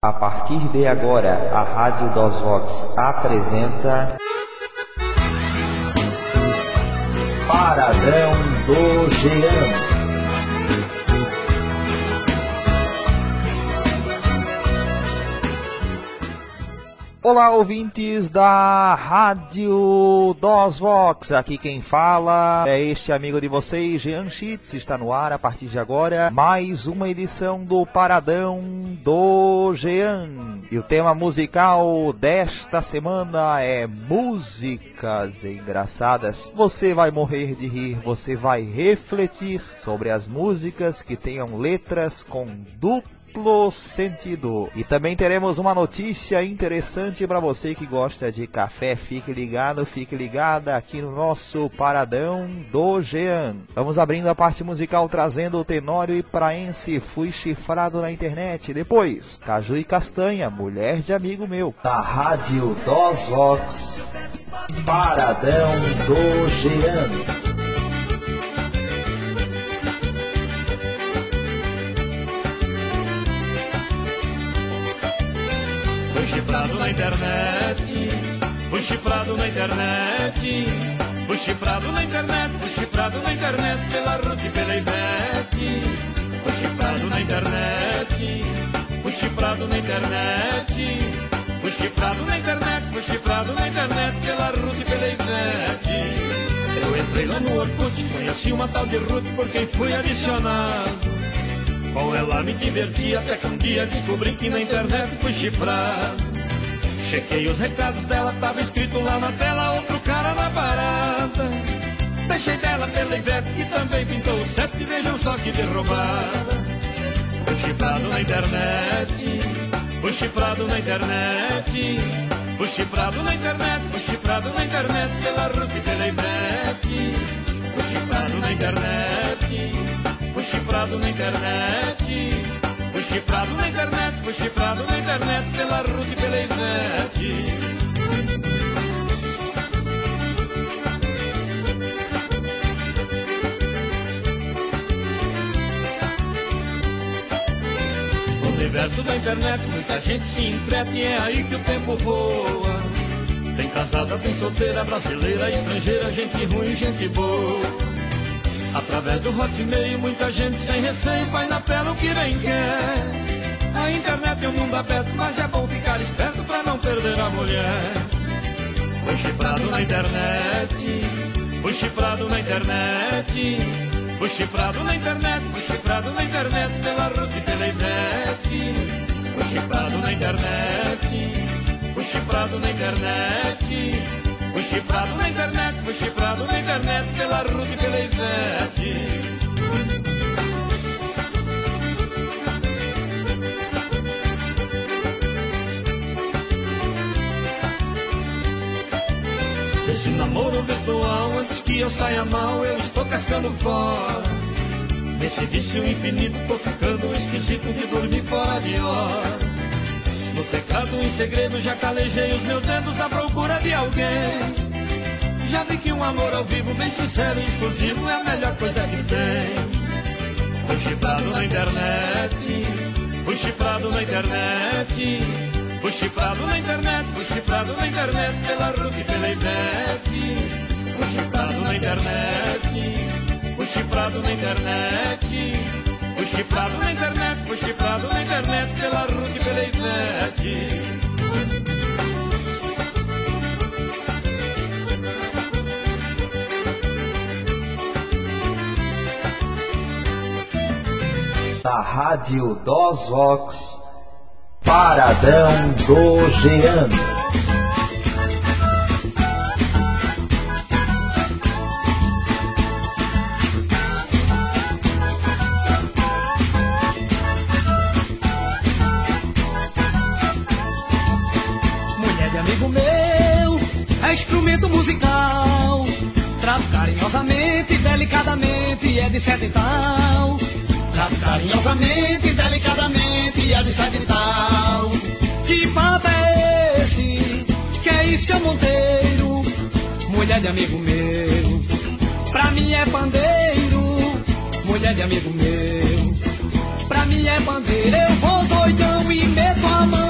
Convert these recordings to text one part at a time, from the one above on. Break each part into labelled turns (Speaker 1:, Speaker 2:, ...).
Speaker 1: A partir de agora, a Rádio DOSVOX apresenta Paradão do Jean. Olá, ouvintes da Rádio DOSVOX, aqui quem fala é este amigo de vocês, Jean Schitz. Está no ar a partir de agora mais uma edição do Paradão do Jean. E o tema musical desta semana é músicas engraçadas. Você vai morrer de rir, você vai refletir sobre as músicas que tenham letras com duplo sentido. E também teremos uma notícia interessante para você que gosta de café. Fique ligado, fique ligada aqui no nosso Paradão do Jean. Vamos abrindo a parte musical trazendo o Tenório e Praense, Fui Chifrado na Internet. Depois, Caju e Castanha, Mulher de Amigo Meu. Da Rádio DOSVOX, Paradão do Jean.
Speaker 2: Fui chifrado na internet, fui chifrado na internet, fui chifrado na internet, fui chifrado na internet, pela Ruth e pela Ivete. Fui chifrado na internet, fui chifrado na internet, fui chifrado na internet, fui chifrado na internet, pela Ruth e pela Ivete. Eu entrei lá no Orkut, conheci uma tal de Ruth por quem fui adicionado. Com ela me diverti até que um dia descobri que na internet fui chifrado. Chequei os recados dela, tava escrito lá na tela outro cara na parada. Deixei dela pela Ivete e também pintou o CEP, vejam só que derrubada. Fui chifrado na internet, fui chifrado na internet, fui chifrado na internet, fui chifrado na internet, pela Ruth e pela Ivete. Fui chifrado na internet, fui chifrado na internet, fui chifrado na internet, fui chifrado na internet, pela Ruth e pela Ivete. No universo da internet muita gente se entrete e é aí que o tempo voa. Tem casada, tem solteira, brasileira, estrangeira, gente ruim, gente boa. Através do Hotmail, muita gente sem receio vai na tela o que bem quer. A internet é um mundo aberto, mas é bom ficar esperto pra não perder a mulher. Fui chifrado na internet, fui chifrado na internet, fui chifrado na internet, fui chifrado na internet, pela Ruth e pela Ivete. Fui chifrado na internet, fui chifrado na internet, fui chifrado na internet, fui chifrado na internet, pela Ruth e pela Ivete. Esse namoro virtual, antes que eu saia mal, eu estou cascando fora. Nesse vício infinito, tô ficando esquisito de dormir fora de hora. No pecado em segredo já calejei os meus dedos à procura de alguém. Já vi que um amor ao vivo, bem sincero e exclusivo, é a melhor coisa que tem. Fui chifrado na internet, fui chifrado na internet, fui chifrado na internet, fui chifrado na internet, pela Ruth e pela Ivete. Fui chifrado na internet, fui chifrado na internet, fui chifrado na internet, fui chifrado na internet, pela Ruth e pela Ivete.
Speaker 1: Da Rádio DOSVOX, Paradão do Jean.
Speaker 3: Mulher de amigo meu, é instrumento musical. Trato carinhosamente, delicadamente, é de sete e tal.
Speaker 4: Trato carinhosamente, delicadamente, é de sete e tal.
Speaker 3: Que papo é esse? Que é isso, seu Monteiro? Mulher de amigo meu, pra mim é pandeiro. Mulher de amigo meu, pra mim é bandeira. Eu vou doidão e meto a mão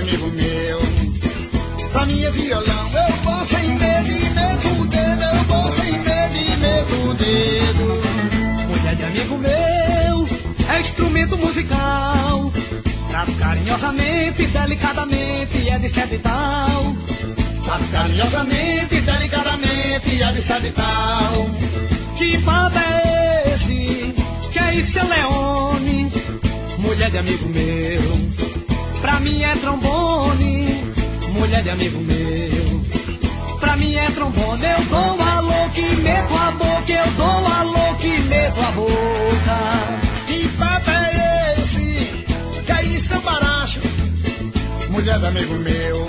Speaker 4: amigo meu. Pra mim é violão, eu vou sem medo e meto o dedo, eu vou sem medo e meto o dedo.
Speaker 3: Mulher de amigo meu, é instrumento musical. Trato carinhosamente, delicadamente, é de sete e tal.
Speaker 4: Trato carinhosamente, delicadamente, é de sete e tal.
Speaker 3: Que papo é esse? Que é isso, seu Leone? Mulher de amigo meu, pra mim é trombone. Mulher de amigo meu, pra mim é trombone. Eu dou alô que meto a boca, eu dou alô que meto a boca.
Speaker 4: Que papo é esse? Que aí seu baracho? Mulher de amigo meu,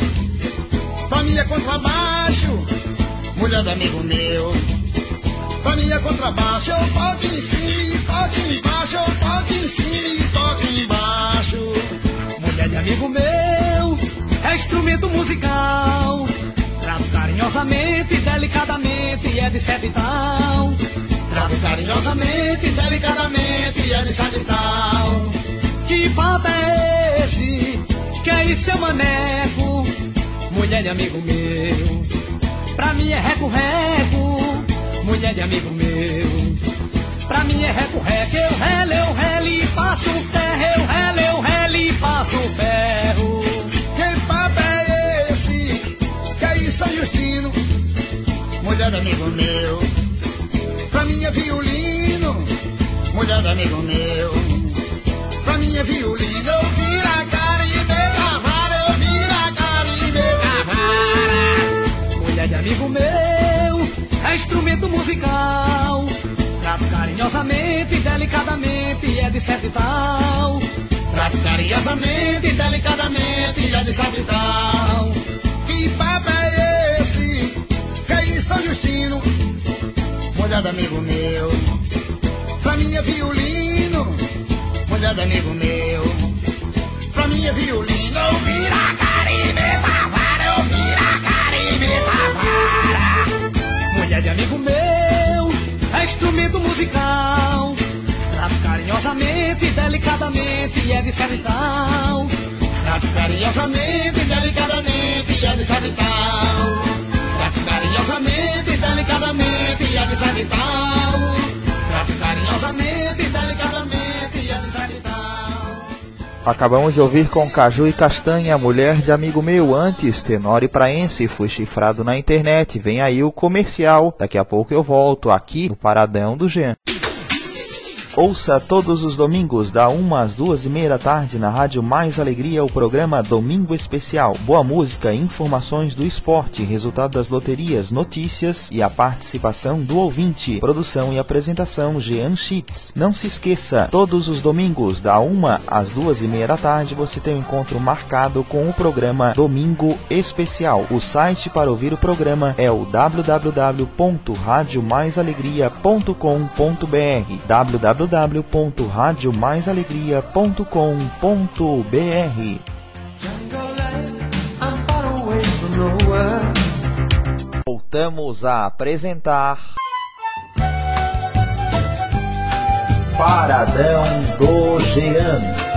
Speaker 4: pra mim é contrabaixo. Mulher de amigo meu, pra mim é contrabaixo. Eu toco em cima e toco embaixo, eu toco em cima e toco embaixo.
Speaker 3: Mulher de amigo meu, é instrumento musical. Trato carinhosamente, delicadamente, é de sete e tal.
Speaker 4: Trato carinhosamente, delicadamente, é de sete e tal.
Speaker 3: Que papo é esse? Que é isso, seu maneco? Mulher de amigo meu, pra mim é reco-reco. Mulher de amigo meu, pra mim é reco-reco. Eu relo e passo o ferro, eu relo e passo o ferro.
Speaker 4: Que papo é esse? Que aí São Justino? Mulher de amigo meu, pra mim é violino. Mulher de amigo meu, pra mim é violino. Eu viro a cara e meto a vara, eu viro a cara e meto a vara.
Speaker 3: Mulher de amigo meu, é instrumento musical. Trato carinhosamente, delicadamente, é de sete e tal.
Speaker 4: Trato carinhosamente, delicadamente, é de sete e tal. Que papo é esse? Que aí São Justino? Mulher de amigo meu, pra mim é violino. Mulher de amigo meu, pra mim é violino. Eu viro a cara e meto a vara, eu viro a cara e meto a vara.
Speaker 3: Mulher de amigo meu, é instrumento musical. Trato carinhosamente, delicadamente, é de sete e tal.
Speaker 4: Trato carinhosamente, delicadamente, é de sete e tal. Trato carinhosamente, delicadamente, é de sete e tal. Trato carinhosamente, delicadamente, é de sete e tal.
Speaker 1: Acabamos de ouvir com Caju e Castanha, Mulher de Amigo Meu. Antes, Tenório Praense, Fui Chifrado na Internet. Vem aí o comercial. Daqui a pouco eu volto aqui no Paradão do Jean. Ouça todos os domingos, da 1 às 2h30 da tarde, na Rádio Mais Alegria, o programa Domingo Especial. Boa música, informações do esporte, resultado das loterias, notícias e a participação do ouvinte. Produção e apresentação, Jean Schitz. Não se esqueça, todos os domingos, da 1 às 2h30 da tarde, você tem um encontro marcado com o programa Domingo Especial. O site para ouvir o programa é o www.radiomaisalegria.com.br www.radiomaisalegria.com.br. Voltamos a apresentar Paradão do Jean.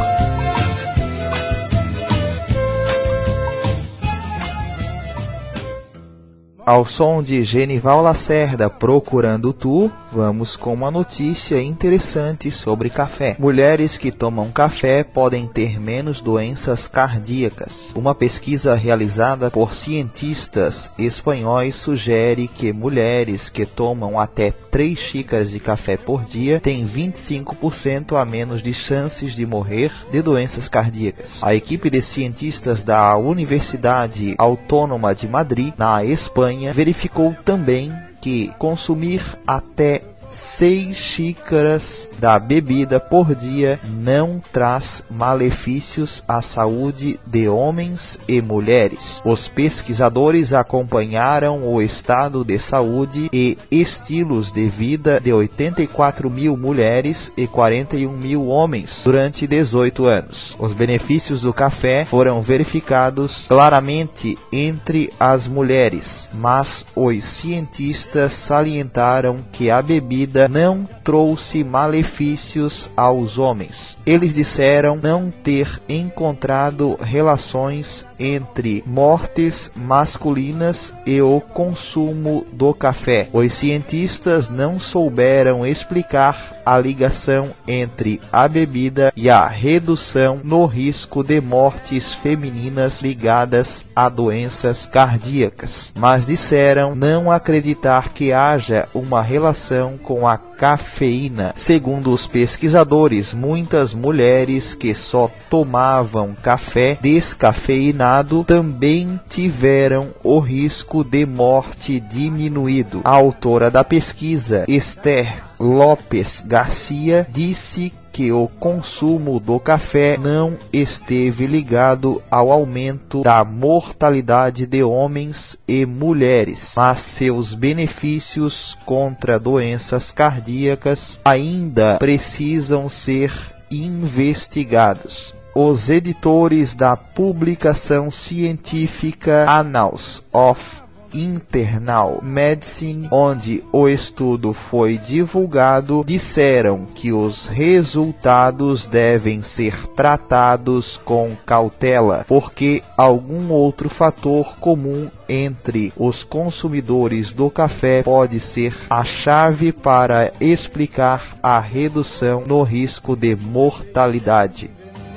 Speaker 1: Ao som de Genival Lacerda, Procurando Tu, vamos com uma notícia interessante sobre café. Mulheres que tomam café podem ter menos doenças cardíacas. Uma pesquisa realizada por cientistas espanhóis sugere que mulheres que tomam até 3 xícaras de café por dia têm 25% a menos de chances de morrer de doenças cardíacas. A equipe de cientistas da Universidade Autônoma de Madrid, na Espanha, verificou também que consumir até 6 xícaras da bebida por dia não traz malefícios à saúde de homens e mulheres. Os pesquisadores acompanharam o estado de saúde e estilos de vida de 84 mil mulheres e 41 mil homens durante 18 anos. Os benefícios do café foram verificados claramente entre as mulheres, mas os cientistas salientaram que a bebida bebida não trouxe malefícios aos homens. Eles disseram não ter encontrado relações entre mortes masculinas e o consumo do café. Os cientistas não souberam explicar a ligação entre a bebida e a redução no risco de mortes femininas ligadas a doenças cardíacas, mas disseram não acreditar que haja uma relação com a cafeína. Segundo os pesquisadores, muitas mulheres que só tomavam café descafeinado também tiveram o risco de morte diminuído. A autora da pesquisa, Esther Lopes Garcia, disse que o consumo do café não esteve ligado ao aumento da mortalidade de homens e mulheres, mas seus benefícios contra doenças cardíacas ainda precisam ser investigados. Os editores da publicação científica Annals of Internal Medicine, onde o estudo foi divulgado, disseram que os resultados devem ser tratados com cautela, porque algum outro fator comum entre os consumidores do café pode ser a chave para explicar a redução no risco de mortalidade.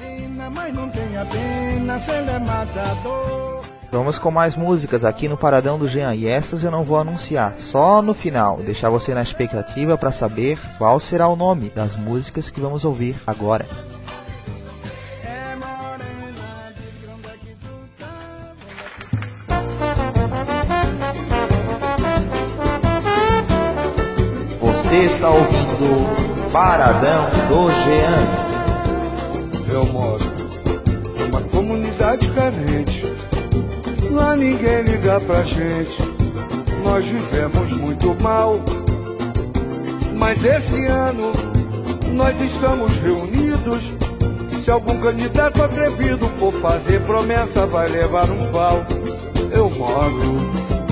Speaker 1: Vamos com mais músicas aqui no Paradão do Jean, e essas eu não vou anunciar, só no final, deixar você na expectativa para saber qual será o nome das músicas que vamos ouvir agora. Você está ouvindo Paradão do Jean.
Speaker 5: Eu moro numa comunidade carente. Lá ninguém liga pra gente, nós vivemos muito mal. Mas esse ano nós estamos reunidos. Se algum candidato atrevido for fazer promessa, vai levar um pau. Eu moro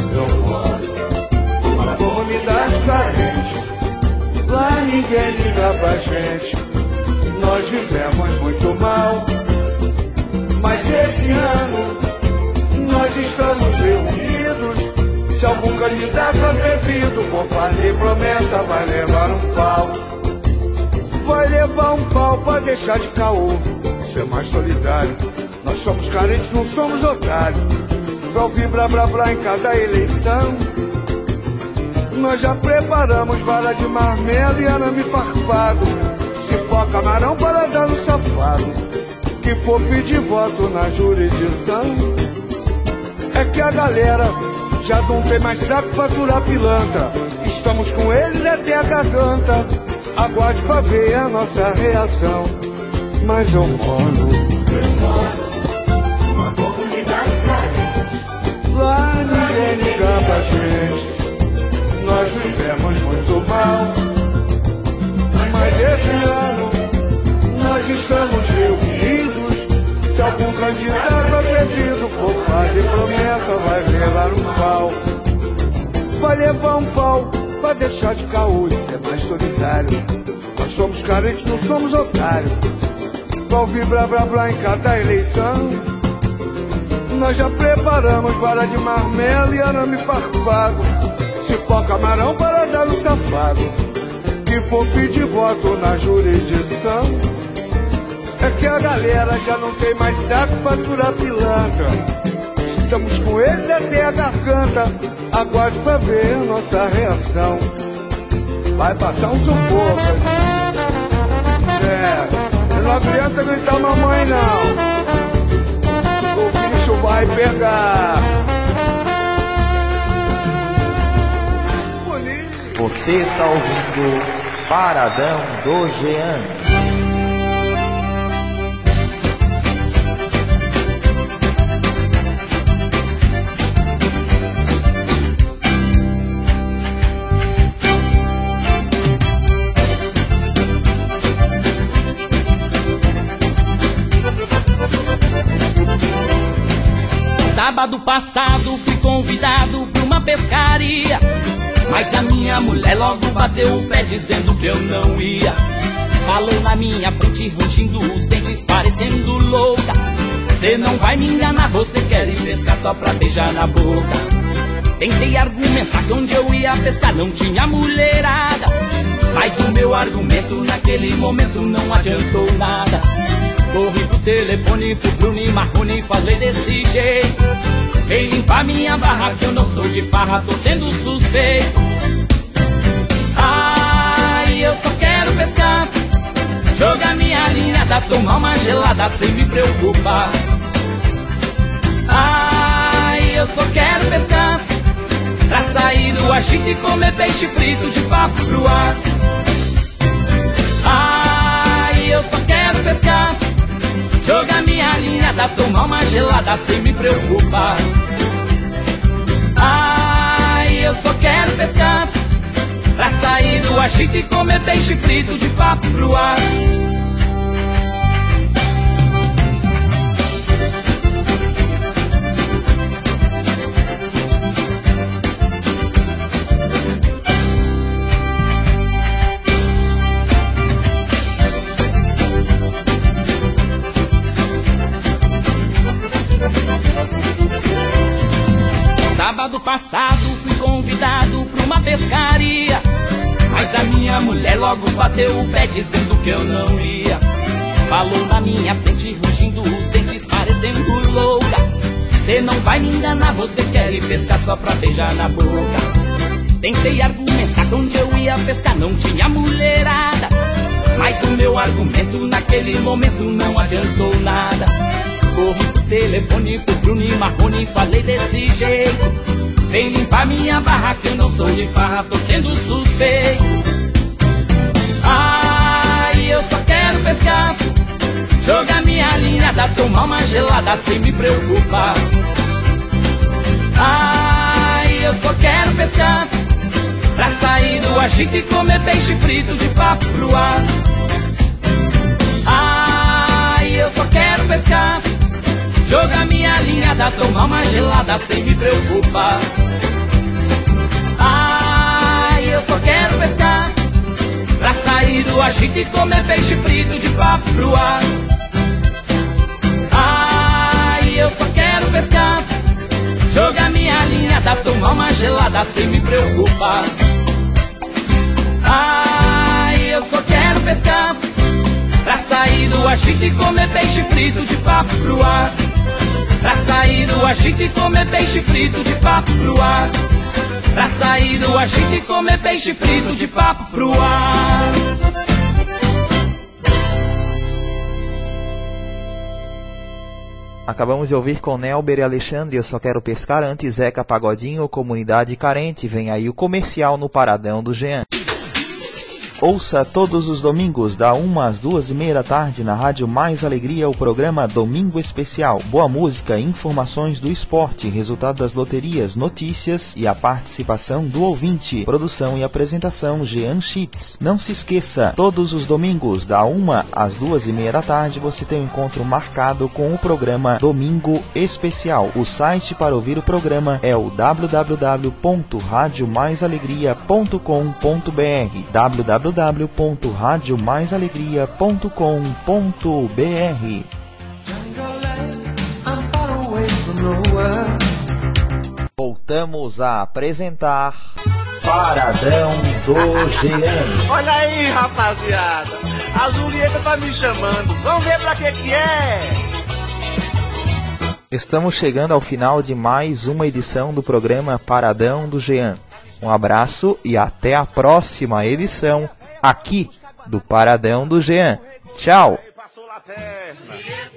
Speaker 5: numa comunidade carente. Lá ninguém liga pra gente, nós vivemos muito mal. Mas esse ano nós estamos reunidos. Se algum candidato atrevido for fazer promessa, vai levar um pau. Vai levar um pau pra deixar de caô, ser mais solidário. Nós somos carentes, não somos otários. Pra ouvir blá blá blá em cada eleição, nós já preparamos vara de marmelo e arame farpado. Se for camarão para dar no safado, que for pedir voto na jurisdição. É que a galera já não tem mais saco pra aturar pilantra. Estamos com eles até a garganta. Aguarde pra ver a nossa reação. Mas eu moro numa comunidade carente. Lá ninguém liga pra gente, nós vivemos muito mal. Mas esse ano nós estamos reunidos. Se algum candidato atrevido for fazer promessa, vai levar um pau. Vai levar um pau pra deixar de caô e ser mais solidário. Nós somos carentes, não somos otários. Pra ouvir blá blá blá em cada eleição, nós já preparamos vara de marmelo e arame farpado. Se for camarão para dar no safado, que for pedir voto na jurisdição. É que a galera já não tem mais saco pra aturar pilantra. Estamos com eles até a garganta. Aguarde pra ver a nossa reação. Vai passar um sufoco. Não adianta gritar mamãe não, o bicho vai pegar.
Speaker 1: Você está ouvindo Paradão do Jean.
Speaker 3: Sábado passado fui convidado pra uma pescaria. Mas a minha mulher logo bateu o pé dizendo que eu não ia. Falou na minha frente, rangindo os dentes, parecendo louca. Cê não vai me enganar, você quer ir pescar só pra beijar na boca. Tentei argumentar que onde eu ia pescar não tinha mulherada, mas o meu argumento naquele momento não adiantou nada. Corri pro telefone, pro Bruno e Marconi, falei desse jeito: vem limpar minha barra que eu não sou de farra, tô sendo suspeito. Ai, eu só quero pescar, jogar minha linhada, tomar uma gelada sem me preocupar. Ai, eu só quero pescar, pra sair do agito e comer peixe frito de papo pro ar. Ai, eu só quero pescar, jogar minha linhada, tomar uma gelada sem me preocupar. Ai, eu só quero pescar, pra sair do agito e comer peixe frito de papo pro ar. Sábado passado fui convidado pra uma pescaria, mas a minha mulher logo bateu o pé dizendo que eu não ia. Falou na minha frente, rugindo os dentes, parecendo louca. Cê não vai me enganar, você quer ir pescar só pra beijar na boca. Tentei argumentar que onde eu ia pescar não tinha mulherada, mas o meu argumento naquele momento não adiantou nada. Corri pro telefone pro Bruno e Marconi, falei desse jeito: vem limpar minha barra que eu não sou de farra, tô sendo suspeito. Ai, eu só quero pescar, jogar minha linhada, tomar uma gelada sem me preocupar. Ai, eu só quero pescar, pra sair do agito e comer peixe frito de papo pro ar. Ai, eu só quero pescar, jogar minha linhada, tomar uma gelada sem me preocupar. Ai, eu só quero pescar, pra sair do agito e comer peixe frito de papo pro ar. Ai, eu só quero pescar, jogar minha linhada, tomar uma gelada sem me preocupar. Ai, eu só quero pescar, pra sair do agito e comer peixe frito de papo pro ar. Pra sair do agito e comer peixe frito de papo pro ar. Pra sair do agito e comer peixe frito de papo pro ar.
Speaker 1: Acabamos de ouvir com Nelber e Alexandre, Eu Só Quero Pescar. Antes, Zeca Pagodinho, Comunidade Carente. Vem aí o comercial no Paradão do Jean. Ouça todos os domingos, da 1 às 2h30 da tarde, na Rádio Mais Alegria, o programa Domingo Especial. Boa música, informações do esporte, resultado das loterias, notícias e a participação do ouvinte. Produção e apresentação, Jean Schitz. Não se esqueça, todos os domingos, da 1 às 2h30 da tarde, você tem um encontro marcado com o programa Domingo Especial. O site para ouvir o programa é o www.radiomaisalegria.com.br www.radiomaisalegria.com.br. Voltamos a apresentar Paradão do Jean.
Speaker 6: Olha aí, rapaziada, a Julieta tá me chamando, vamos ver pra que é.
Speaker 1: Estamos chegando ao final de mais uma edição do programa Paradão do Jean. Um abraço e até a próxima edição aqui do Paradão do Jean. Tchau!